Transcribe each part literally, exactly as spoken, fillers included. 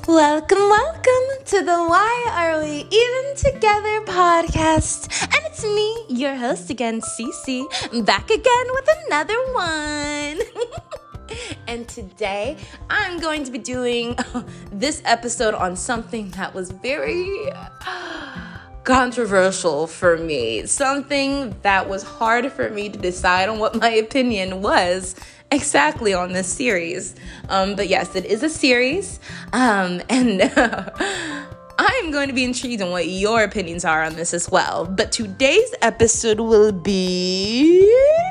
Welcome, welcome to the Why Are We Even Together podcast. And it's me, your host again, Cece, back again with another one. And today, I'm going to be doing this episode on something that was very controversial for me. Something that was hard for me to decide on what my opinion was exactly on this series. Um, but yes, it is a series. Um, and I'm going to be intrigued on what your opinions are on this as well. But today's episode will be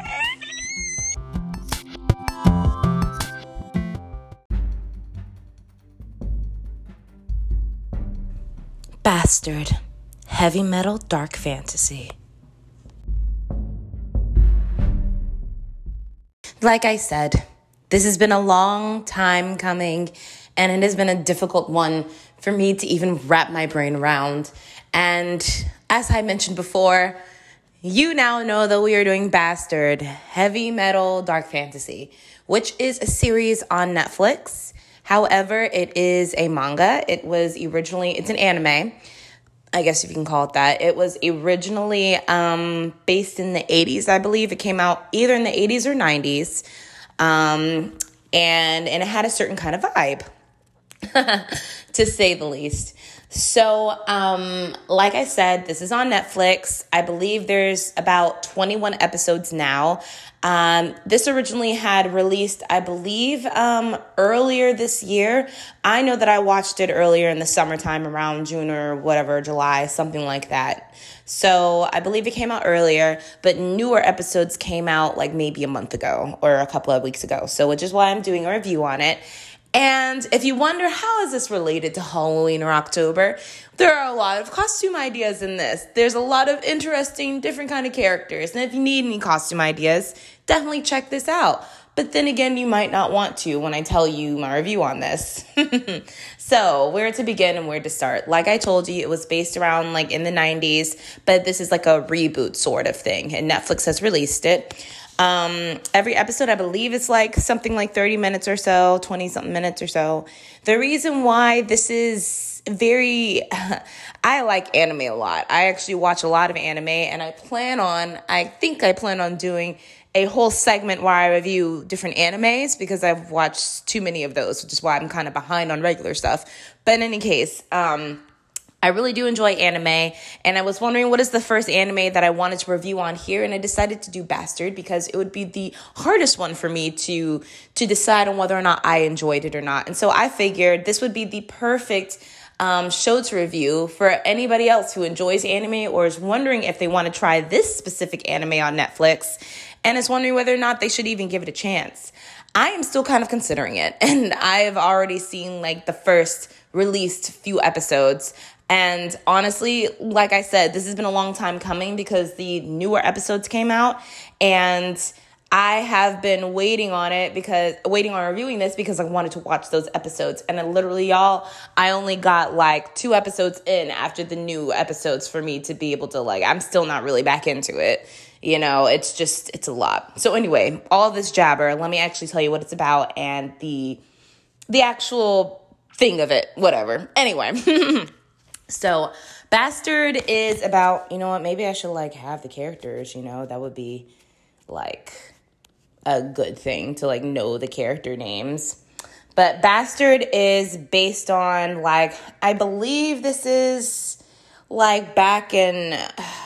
Bastard, heavy metal dark fantasy. Like I said, this has been a long time coming, and it has been a difficult one for me to even wrap my brain around. And as I mentioned before, you now know that we are doing Bastard, heavy metal dark fantasy, which is a series on Netflix. However, it is a manga. It was originally, it's an anime, I guess if you can call it that. It was originally um, based in the eighties, I believe. It came out either in the eighties or nineties. Um, and, and it had a certain kind of vibe, to say the least. So, um, like I said, this is on Netflix. I believe there's about twenty-one episodes now. Um, this originally had released, I believe, um, earlier this year. I know that I watched it earlier in the summertime, around June or whatever, July, something like that. So I believe it came out earlier, but newer episodes came out like maybe a month ago or a couple of weeks ago. So which is why I'm doing a review on it. And if you wonder, how is this related to Halloween or October? There are a lot of costume ideas in this. There's a lot of interesting, different kind of characters. And if you need any costume ideas, definitely check this out. But then again, you might not want to when I tell you my review on this. So where to begin and where to start? Like I told you, it was based around like in the nineties, but this is like a reboot sort of thing. And Netflix has released it. Um, every episode, I believe it's like something like thirty minutes or so, twenty something minutes or so. The reason why this is very, I like anime a lot. I actually watch a lot of anime, and I plan on, I think I plan on doing a whole segment where I review different animes because I've watched too many of those, which is why I'm kind of behind on regular stuff. But in any case, um, I really do enjoy anime, and I was wondering what is the first anime that I wanted to review on here, and I decided to do Bastard because it would be the hardest one for me to to decide on whether or not I enjoyed it or not. And so I figured this would be the perfect um, show to review for anybody else who enjoys anime or is wondering if they want to try this specific anime on Netflix and is wondering whether or not they should even give it a chance. I am still kind of considering it, and I've already seen like the first released few episodes. And honestly, like I said, this has been a long time coming because the newer episodes came out, and I have been waiting on it because waiting on reviewing this because I wanted to watch those episodes. And I literally, y'all, I only got like two episodes in after the new episodes for me to be able to like, I'm still not really back into it. You know, it's just, it's a lot. So anyway, all this jabber, let me actually tell you what it's about and the, the actual thing of it, whatever. Anyway. So, Bastard is about, you know what, maybe I should, like, have the characters, you know, that would be, like, a good thing to, like, know the character names. But Bastard is based on, like, I believe this is, like, back in,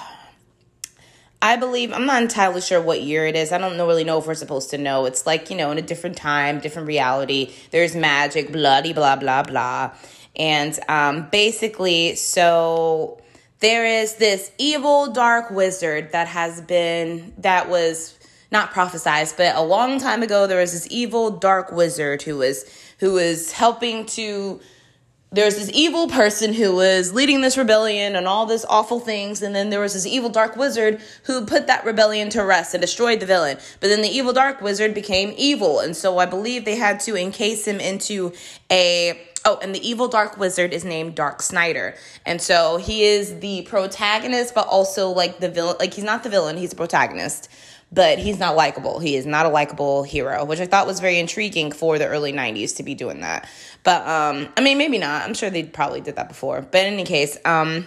I believe, I'm not entirely sure what year it is. I don't know, really know if we're supposed to know. It's, like, you know, in a different time, different reality. There's magic, bloody, blah, blah, blah. And um, basically, so there is this evil dark wizard that has been, that was not prophesized, but a long time ago, there was this evil dark wizard who was, who was helping to, there's this evil person who was leading this rebellion and all this awful things. And then there was this evil dark wizard who put that rebellion to rest and destroyed the villain. But then the evil dark wizard became evil. And so I believe they had to encase him into a, oh, and the evil dark wizard is named Dark Snyder. And so he is the protagonist, but also like the villain, like he's not the villain, he's the protagonist. but he's not likable. He is not a likable hero, which I thought was very intriguing for the early nineties to be doing that. But, um, I mean, maybe not. I'm sure they probably did that before. But in any case, um,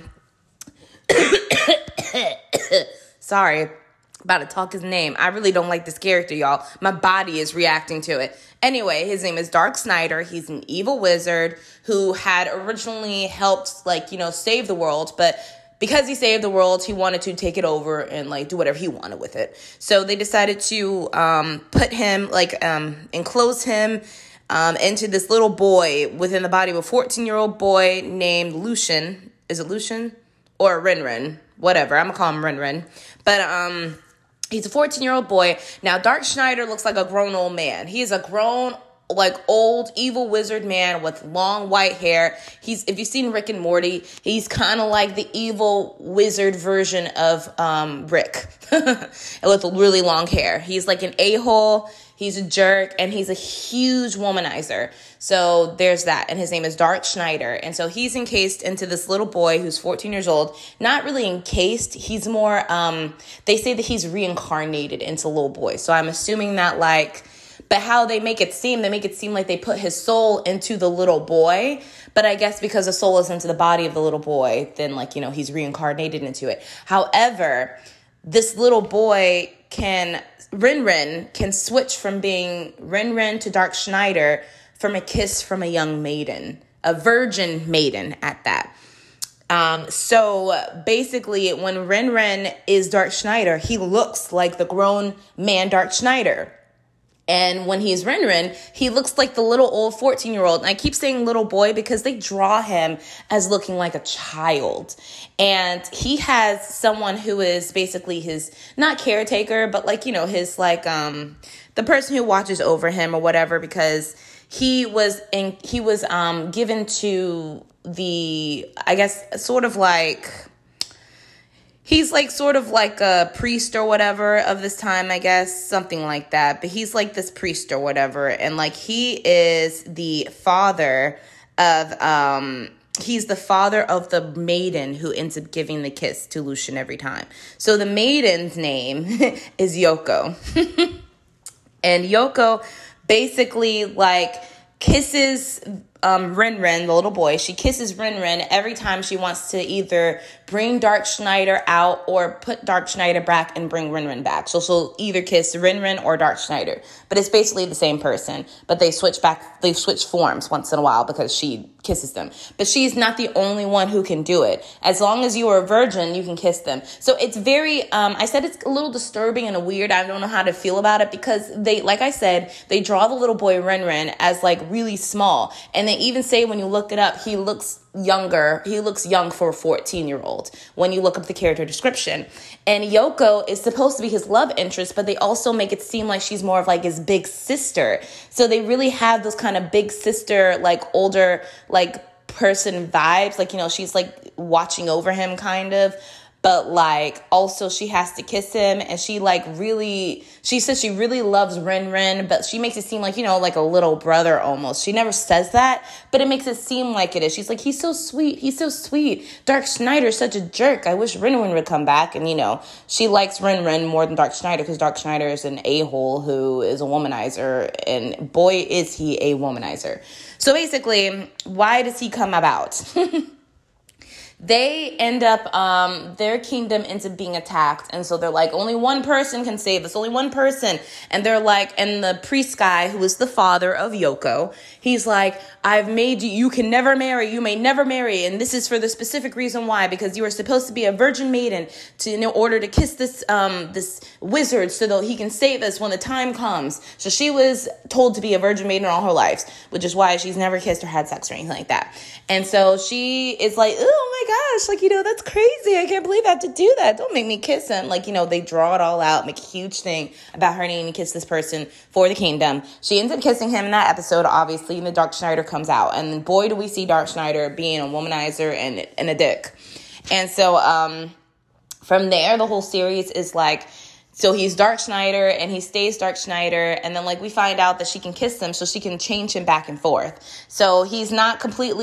sorry, about to talk his name. I really don't like this character, y'all. My body is reacting to it. Anyway, his name is Dark Snyder. He's an evil wizard who had originally helped, like, you know, save the world, but because he saved the world, he wanted to take it over and, like, do whatever he wanted with it. So they decided to um, put him, like, um, enclose him um, into this little boy within the body of a fourteen-year-old boy named Lucian. Is it Lucian? Or Rinrin? Whatever. I'm going to call him Rinrin. But, um... he's a fourteen-year-old boy. Now, Dark Snyder looks like a grown old man. He is a grown, like, old, evil wizard man with long white hair. He's, if you've seen Rick and Morty, he's kind of like the evil wizard version of um, Rick. With really long hair. He's like an a-hole. He's a jerk, and he's a huge womanizer. So there's that, and his name is Dark Snyder. And so he's encased into this little boy who's fourteen years old. Not really encased. He's more, um, they say that he's reincarnated into a little boy. So I'm assuming that, like, but how they make it seem, they make it seem like they put his soul into the little boy. But I guess because the soul is into the body of the little boy, then, like, you know, he's reincarnated into it. However, this little boy can... Rinrin can switch from being Rinrin to Dark Snyder from a kiss from a young maiden, a virgin maiden at that. Um, so basically, when Rinrin is Dark Snyder, he looks like the grown man Dark Snyder. And when he's Rinrin, he looks like the little old fourteen-year-old. And I keep saying little boy because they draw him as looking like a child. And he has someone who is basically his, not caretaker, but like, you know, his like, um, the person who watches over him or whatever, because he was in, he was, um, given to the, I guess, sort of like, he's like sort of like a priest or whatever of this time, I guess, something like that. But he's like this priest or whatever. And like he is the father of, um, he's the father of the maiden who ends up giving the kiss to Lucian every time. So the maiden's name is Yoko. And Yoko basically like kisses um, Rinrin, the little boy. She kisses Rinrin every time she wants to either bring Dark Snyder out or put Dark Snyder back and bring Rinrin back. So she'll either kiss Rinrin or Dark Snyder. But it's basically the same person. But they switch back, they switch forms once in a while because she kisses them. But she's not the only one who can do it. As long as you are a virgin, you can kiss them. So it's very, um, I said it's a little disturbing and weird. I don't know how to feel about it because they, like I said, they draw the little boy Rinrin as like really small. And they even say when you look it up, he looks younger. He looks young for a fourteen year old when you look up the character description. And Yoko is supposed to be his love interest, but they also make it seem like she's more of like his big sister. So they really have those kind of big sister, like older, like person vibes. Like, you know, she's like watching over him kind of. But like also she has to kiss him, and she like really, she says she really loves Rinrin, but she makes it seem like, you know, like a little brother almost. She never says that, but it makes it seem like it is. She's like, he's so sweet. He's so sweet. Dark Snyder's such a jerk. I wish Rinrin would come back. And, you know, she likes Rinrin more than Dark Schneider because Dark Schneider is an a-hole who is a womanizer. And boy, is he a womanizer. So basically, why does he come about? They end up, um, their kingdom ends up being attacked. And so they're like, only one person can save us, only one person. And they're like, and the priest guy, who is the father of Yoko, he's like, I've made you, you can never marry, you may never marry. And this is for the specific reason why, because you are supposed to be a virgin maiden to, in order to kiss this, um, this wizard so that he can save us when the time comes. So she was told to be a virgin maiden all her life, which is why she's never kissed or had sex or anything like that. And so she is like, oh my gosh, like, you know, that's crazy. I can't believe I have to do that. Don't make me kiss him. Like, you know, they draw it all out, make a huge thing about her needing to kiss this person for the kingdom. She ends up kissing him in that episode, obviously, and the Dark Snyder comes out. And then boy, do we see Dark Snyder being a womanizer and, and a dick. And so um, from there, the whole series is like, so he's Dark Snyder and he stays Dark Snyder. And then like we find out that she can kiss him so she can change him back and forth. So he's not completely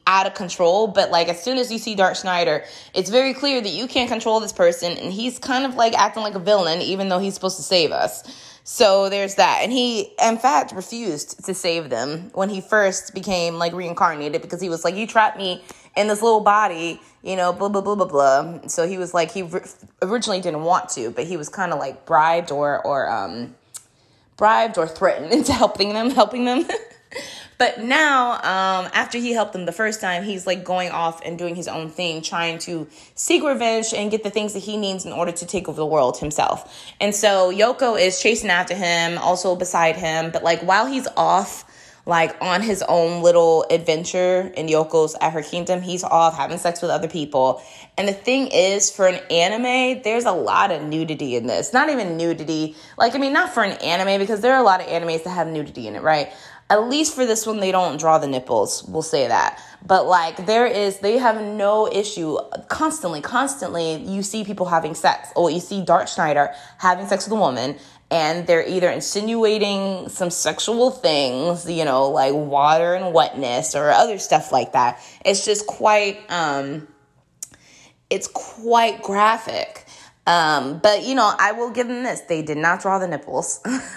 out of control. But like, as soon as you see Dark Schneider, it's very clear that you can't control this person, and he's kind of like acting like a villain, even though he's supposed to save us. So there's that. And he, in fact, refused to save them when he first became like reincarnated, because he was like, you trapped me in this little body, you know, blah, blah, blah, blah, blah. So he was like, he re- originally didn't want to, but he was kind of like bribed or, or, um, bribed or threatened into helping them, helping them. But now, um, after he helped them the first time, he's like going off and doing his own thing, trying to seek revenge and get the things that he needs in order to take over the world himself. And so Yoko is chasing after him, also beside him. But like, while he's off, like on his own little adventure in Yoko's at her kingdom, he's off having sex with other people. And the thing is, for an anime, there's a lot of nudity in this. Not even nudity. Like, I mean, not for an anime, because there are a lot of animes that have nudity in it, right? At least for this one, they don't draw the nipples. We'll say that. But like, there is, they have no issue. Constantly, constantly, you see people having sex. Or you see Dark Schneider having sex with a woman, and they're either insinuating some sexual things, you know, like water and wetness or other stuff like that. It's just quite, um, it's quite graphic. Um, but, you know, I will give them this. They did not draw the nipples.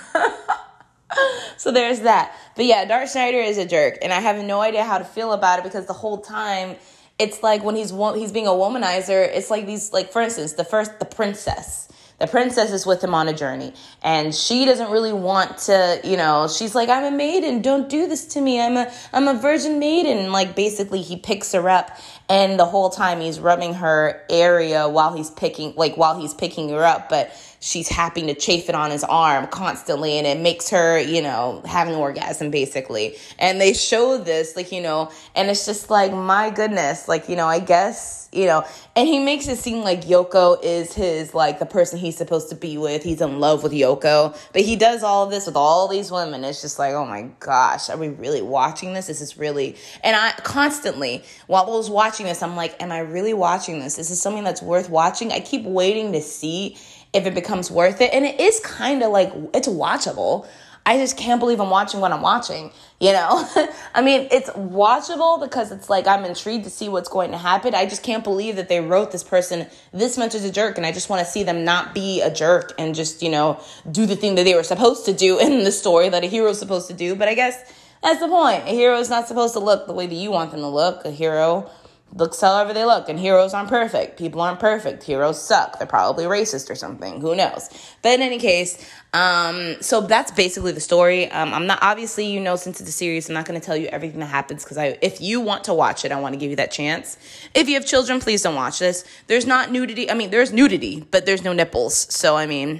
So there's that. But yeah, Dark Schneider is a jerk, and I have no idea how to feel about it, because the whole time it's like when he's he's being a womanizer, it's like these, like, for instance, the first, the princess. The princess is with him on a journey, and she doesn't really want to, you know, she's like, I'm a maiden, don't do this to me. I'm a, I'm a virgin maiden. Like, basically he picks her up, and the whole time he's rubbing her area while he's picking, like while he's picking her up, but she's happy to chafe it on his arm constantly, and it makes her, you know, have an orgasm basically. And they show this, like, you know, and it's just like, my goodness, like, you know, I guess, you know, and he makes it seem like Yoko is his, like, the person he's supposed to be with. He's in love with Yoko, but he does all of this with all these women. It's just like, oh my gosh, are we really watching this? This is really, and I constantly, while I was watching this, I'm like, am I really watching this? Is this something that's worth watching? I keep waiting to see if it becomes worth it. And it is kind of like, it's watchable. I just can't believe I'm watching what I'm watching, you know? I mean, it's watchable because it's like, I'm intrigued to see what's going to happen. I just can't believe that they wrote this person this much as a jerk, and I just want to see them not be a jerk and just, you know, do the thing that they were supposed to do in the story that a hero's supposed to do. But I guess that's the point. A hero is not supposed to look the way that you want them to look. A hero looks however they look, and heroes aren't perfect. People aren't perfect. Heroes suck. They're probably racist or something. Who knows? But in any case, um, so that's basically the story. Um, I'm not, obviously, you know, since it's a series, I'm not going to tell you everything that happens, because I, if you want to watch it, I want to give you that chance. If you have children, please don't watch this. There's not nudity. I mean, there's nudity, but there's no nipples. So, I mean,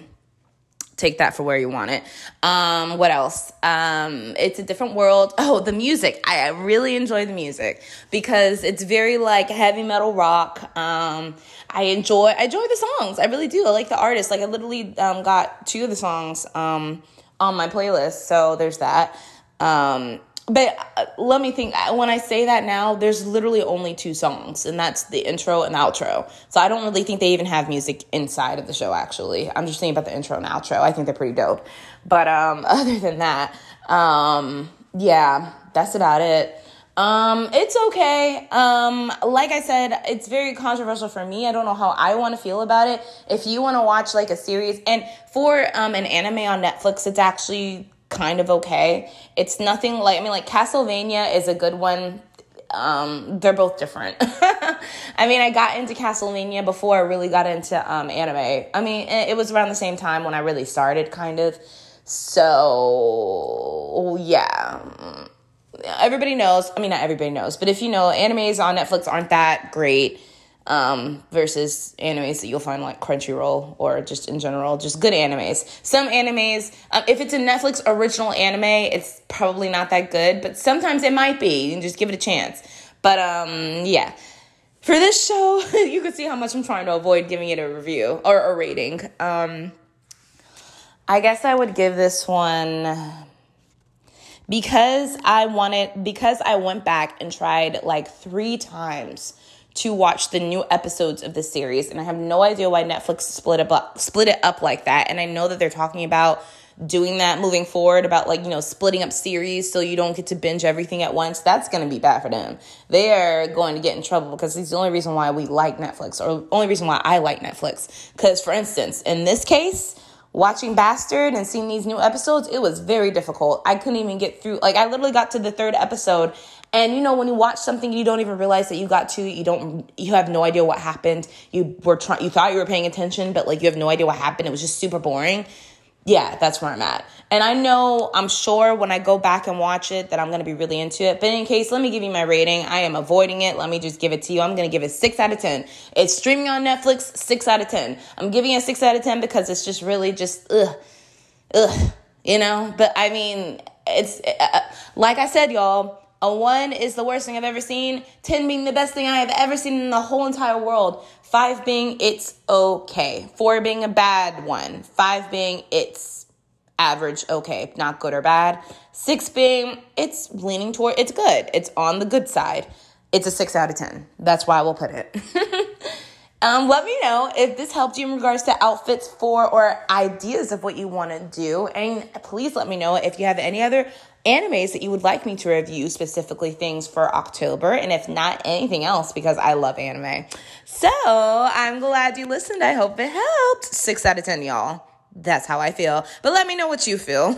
take that for where you want it. Um, what else? Um, it's a different world. Oh, the music. I, I really enjoy the music because it's very like heavy metal rock. Um, I enjoy, I enjoy the songs. I really do. I like the artists. Like I literally, um, got two of the songs, um, on my playlist. So there's that. Um, But uh, let me think. When I say that now, there's literally only two songs, and that's the intro and outro. So I don't really think they even have music inside of the show, actually. I'm just thinking about the intro and outro. I think they're pretty dope. But um, other than that, um, yeah, that's about it. Um, it's okay. Um, like I said, it's very controversial for me. I don't know how I want to feel about it. If you want to watch like a series, and for um, an anime on Netflix, it's actually kind of okay. It's nothing like, I mean, like Castlevania is a good one. Um, they're both different. I mean, I got into Castlevania before I really got into um, anime. I mean, it was around the same time when I really started, kind of. So, yeah. Everybody knows. I mean, not everybody knows, but if you know, animes on Netflix aren't that great. Um, versus animes that you'll find like Crunchyroll or just in general, just good animes. Some animes, um, if it's a Netflix original anime, it's probably not that good, but sometimes it might be. You can just give it a chance. But um, yeah, for this show, you can see how much I'm trying to avoid giving it a review or a rating. Um, I guess I would give this one, because I wanted, because I went back and tried like three times to watch the new episodes of the series. And I have no idea why Netflix split it up, split it up like that. And I know that they're talking about doing that moving forward, about like, you know, splitting up series so you don't get to binge everything at once, that's going to be bad for them. They are going to get in trouble because it's the only reason why we like Netflix, or the only reason why I like Netflix. Because, for instance, in this case, watching Bastard and seeing these new episodes, it was very difficult. I couldn't even get through. Like, I literally got to the third episode. And, you know, when you watch something, you don't even realize that you got to, you don't, you have no idea what happened. You were trying, you thought you were paying attention, but like you have no idea what happened. It was just super boring. Yeah, that's where I'm at. And I know, I'm sure when I go back and watch it that I'm going to be really into it. But in case, let me give you my rating. I am avoiding it. Let me just give it to you. I'm going to give it six out of ten. It's streaming on Netflix, six out of ten. I'm giving it six out of ten because it's just really just, ugh, ugh, you know? But I mean, it's, uh, like I said, y'all, a one is the worst thing I've ever seen. ten being the best thing I have ever seen in the whole entire world. Five being it's okay. Four being a bad one. Five being it's average, okay, not good or bad. Six being it's leaning toward, it's good. It's on the good side. It's a six out of ten. That's why I will put it. um, let me know if this helped you in regards to outfits for or ideas of what you want to do. And please let me know if you have any other animes that you would like me to review, specifically things for October, and if not, anything else, because I love anime. So I'm glad you listened. I hope it helped. Six out of ten, y'all. That's how I feel. But let me know what you feel.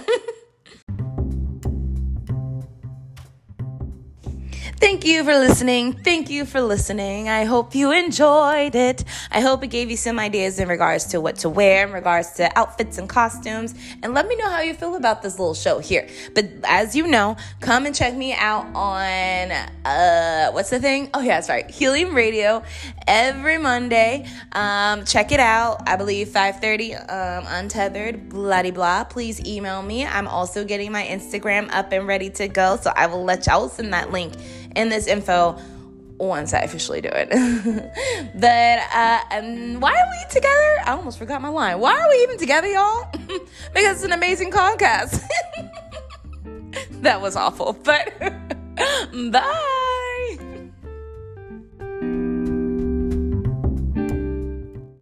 Thank you for listening. Thank you for listening. I hope you enjoyed it. I hope it gave you some ideas in regards to what to wear, in regards to outfits and costumes. And let me know how you feel about this little show here. But as you know, come and check me out on, uh, what's the thing? Oh, yeah, that's right. Helium Radio every Monday. Um, check it out. I believe five thirty, um, untethered, blah, blah, blah. Please email me. I'm also getting my Instagram up and ready to go. So I will let y'all send that link in this info once I officially do it. But uh, um, why are we together? I almost forgot my line. Why are we even together, y'all? Because it's an amazing podcast. That was awful, but bye.